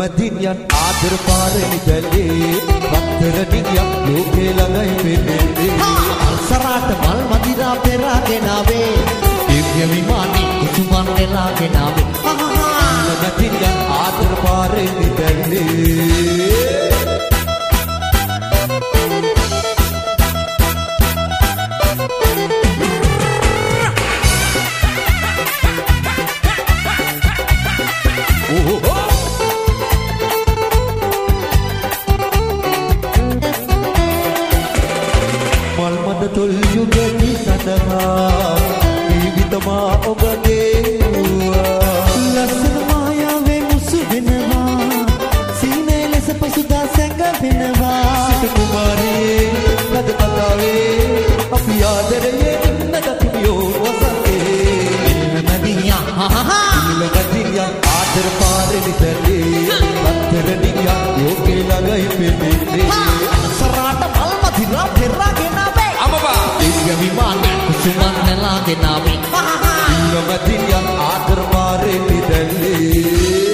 මැදිනියන් ආදර පාරෙනි බැලේ රත්තරණියක් ලෝකේ ළඟයි පෙනෙන්නේ අල්සරාට මල් මදිරා පෙරාගෙන ආවේ දිව්‍ය විමානී කුසුමන් නෙලාගෙන ආවේ මැදිනියන් ආදර පාරෙනි බැලේ තුල් යුගති සඳහා ජීවිතමා ඔබගේ ලස්සන මායාවේ මුසු වෙනවා සීනේ ලෙස පසුදා සැඟවෙනවා සිත කුමාරී ලද කතාවේ අපි ආදරයේ නගතුමියෝ වසන්තේ මැදිනියා මැදිනියා ආදර පාරෙලි තලේ රත්තරණියක් ලෝකේ ළඟයි පෙනෙන්නේ සරාට මල් මදිරා පෙරාගෙන දිව්‍ය විමානී කුසුමන් නෙලාගෙන ආවේ මැදිනියන් ආදර පාරෙලි දැල්ලේ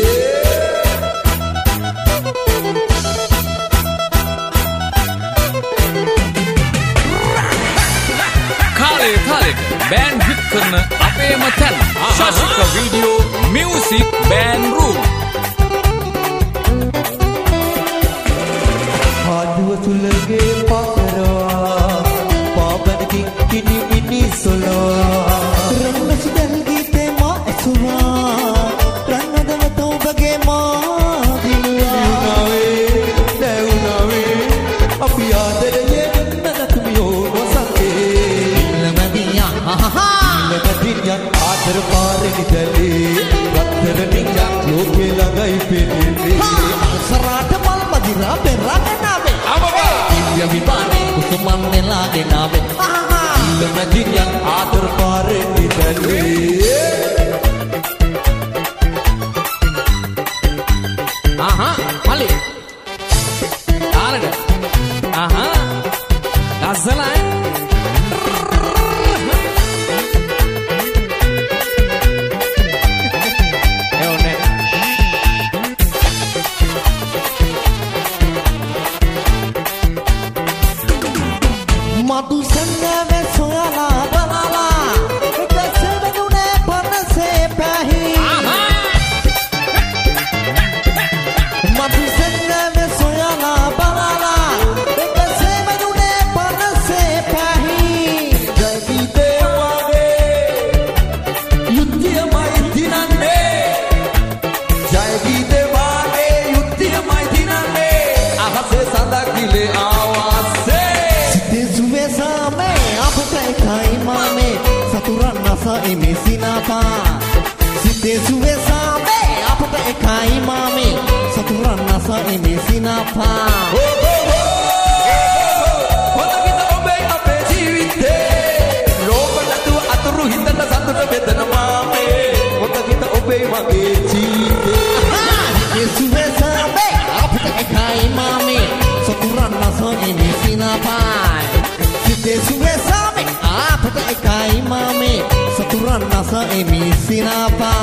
කාලේ බෑන්ඩ් හිට් කරන අපේම තැන ශාස්ත්‍රීය වීඩියෝ මියුසික් බෑන්ඩ් රූම් ආදුව තුලගේ පාකරවා පාබනකින් කිනි මිනි සොලවා රන්න සුදල් ගීතේ මා ඇසුවා රන්නදව තෝබගේ මා දිනුවාවේ දැවුනාවේ අපි ආදරයේ නගතුමියෝ වසන්තේ මැදිනියා මැදිනියන් ආදර පාරෙනි දැලේ රත්තරණියක් ලෝකේ ළඟයි පෙනෙන්නේ සරාට මල් මදිරා පෙරාගෙන ආවේ දිව්‍ය විමානී කුසුමන් නෙලාගෙන ආවේ මැදිනියන් ආදර පාරෙනි දැලේ මලි ආරද ගස්සලයි Site suwe sampe apata ekai mame saturan nasa ini sinapa Wata kita obey ape jiwite Roba datu aturu hindana satuna bedana mame Wata kita obey mage jiwite Site suwe sampe apata ekai mame saturan nasa ini sinapa Site suwe sampe apata ekai mame saturan nasa ini sinapa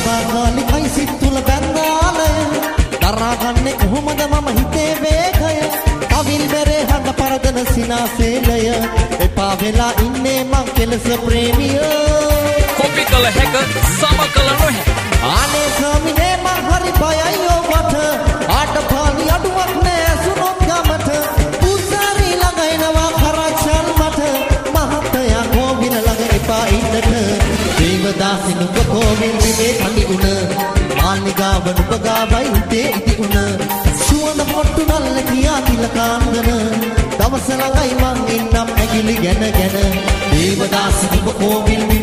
සදාකාලිකයි සිත් තුල බැඳාලය දරාගන්නේ කොහොමද මම හිතේ වේගය කවිල් බැරේ හඳ පරදන සිනාසේලය එපා වෙලා ඉන්නේ මං කෙලස ප්‍රේමිය කොපි කළ හැක සම කළ නොහැ ආනේ ස්වාමිනේ මං හරි බයයි ඔබට ආටපාලි අඩුවක් නෑ සුනොත් ගමට උසාරි ළඟ එනවා කරච්චල් මට මහත්තයා කෝවිල ළඟ එපා ඉන්නට දේවදාසි නුඹ කෝවිල් විවේ කඳි උන මාලිගාව නුඹ ගාවයි උතේ ඉති උන සුවඳ පොට්ටු නල්ල කියා තිලකාංගන දවස ළඟයි මං ඉන්නම් ඇගිලි ගැන ගැන දේවදාසි නුඹ කෝවිල්